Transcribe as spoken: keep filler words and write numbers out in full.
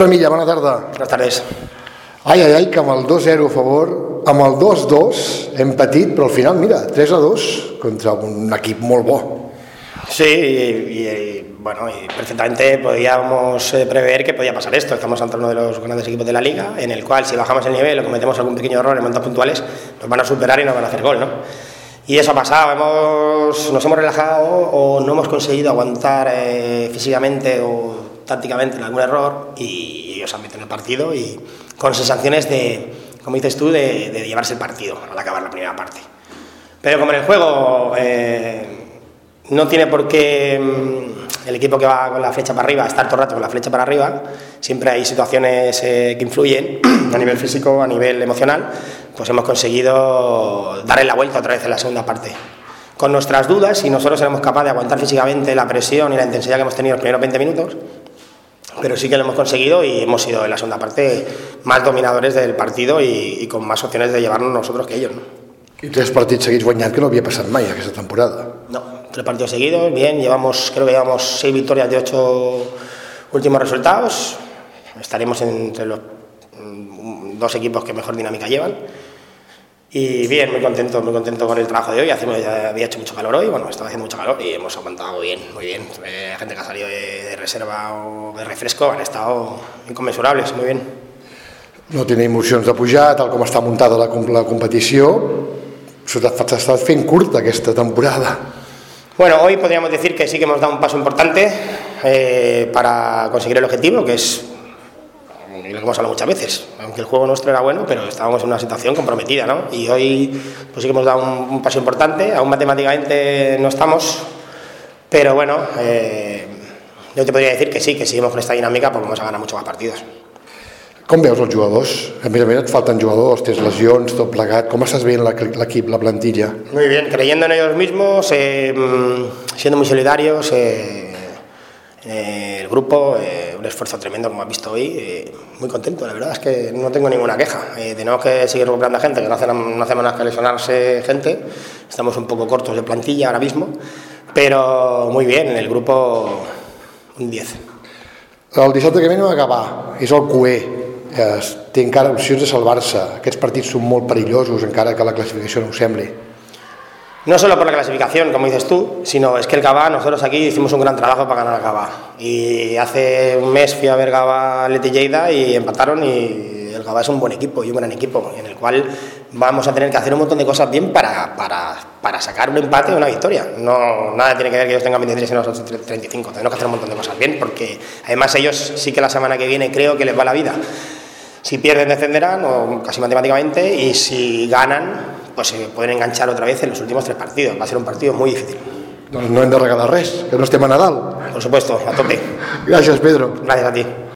Pedro Milla, bona tarda. Buenas tardes. Ai, ai, ai, que amb el dos zero a favor, amb el dos dos hem patit, però al final, mira, tres a dos contra un equip molt bo. Sí, y, y, bueno, y perfectamente podíamos eh, prever que podía pasar esto. Estamos ante uno de los grandes equipos de la liga, en el cual si bajamos el nivel o cometemos algún pequeño error en momentos puntuales, nos van a superar y nos van a hacer gol, ¿no? Y eso ha pasado, hemos, nos hemos relajado o no hemos conseguido aguantar eh, físicamente o tácticamente en algún error y ellos han metido en el partido y con sensaciones de, como dices tú, de, de llevarse el partido al acabar la primera parte. Pero como en el juego eh, no tiene por qué el equipo que va con la flecha para arriba estar todo el rato con la flecha para arriba, siempre hay situaciones eh, que influyen a nivel físico, a nivel emocional, pues hemos conseguido darle la vuelta otra vez en la segunda parte. Con nuestras dudas, y nosotros seremos capaces de aguantar físicamente la presión y la intensidad que hemos tenido en los primeros veinte minutos, pero sí que lo hemos conseguido y hemos sido en la segunda parte más dominadores del partido y, y con más opciones de llevarnos nosotros que ellos, ¿no? I tres partits seguits guanyant, que no havia passat mai aquesta temporada. No, tres partidos seguidos, bien, llevamos, creo que llevamos seis victorias de ocho últimos resultados, estaremos entre los dos equipos que mejor dinámica llevan. Y bien, muy contento, muy contento con el trabajo de hoy. Hacemos, ya había hecho mucho calor hoy, bueno, estaba haciendo mucho calor y hemos aguantado bien, muy bien. Eh, gente que ha salido de, de reserva o de refresco han estado inconmensurables, muy bien. No tiene emocions de pujar, tal com està muntada la, la competició. S'ha estat fent curta aquesta temporada. Bueno, hoy podríamos decir que sí que hemos dado un paso importante eh, para conseguir el objetivo, que es y lo que hemos hablado muchas veces, aunque el juego nuestro era bueno, pero estábamos en una situación comprometida, ¿no? Y hoy pues sí que hemos dado un, un paso importante, aún matemáticamente no estamos, pero bueno, eh, yo te podría decir que sí, que seguimos con esta dinámica porque vamos a ganar muchos más partidos. Com veus els jugadors? A més a més et falten jugadors, tens lesions, tot plegat. Com estàs veient l'equip, la plantilla? Muy bien, creyendo en ellos mismos, eh, siendo muy solidarios, eh, Eh, el grupo, eh, un esfuerzo tremendo como has visto hoy, eh, muy contento, la verdad es que no tengo ninguna queja. Eh, tenemos que seguir recuperando a gente, que no hacemos, no hacemos nada que lesionarse gente, estamos un poco cortos de plantilla ahora mismo, pero muy bien, en el grupo un diez. El dissabte que ve anem a Gavà, és el Cué, té encara opcions de salvar-se, aquests partits són molt perillosos encara que la classificació no ho sembli. No solo por la clasificación, como dices tú, sino es que el Gavà, nosotros aquí hicimos un gran trabajo para ganar al Gavà. Y hace un mes fui a ver Gavà Leti Lleida y empataron y el Gavà es un buen equipo y un gran equipo, en el cual vamos a tener que hacer un montón de cosas bien para, para, para sacar un empate o una victoria. No, nada tiene que ver que ellos tengan veintitrés y nosotros treinta y cinco, tenemos que hacer un montón de cosas bien, porque además ellos sí que la semana que viene creo que les va la vida. Si pierden descenderán, o casi matemáticamente, y si ganan pues se pueden enganchar otra vez en los últimos tres partidos. Va a ser un partido muy difícil. Doncs no hem de regalar res, que no estem a Nadal. Por supuesto, a tope. Gràcies, Pedro. Gracias a ti.